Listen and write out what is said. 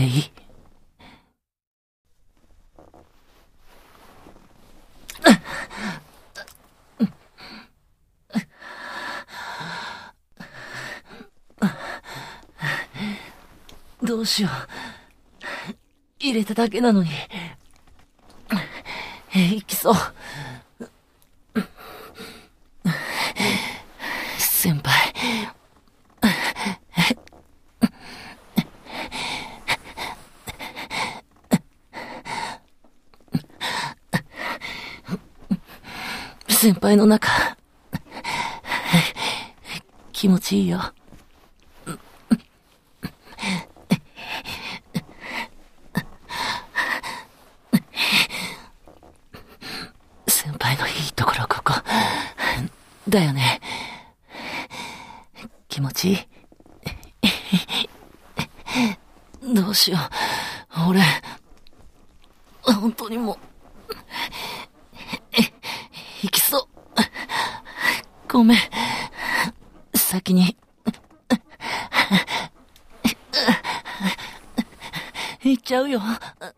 ていい？どうしよう。入れただけなのに。行きそう。先輩。先輩の中、気持ちいいよ。先輩のいいところここ。だよね。気持ちいい。どうしよう。俺、本当にもう、行きそう。ごめん。先に。行っちゃうよ。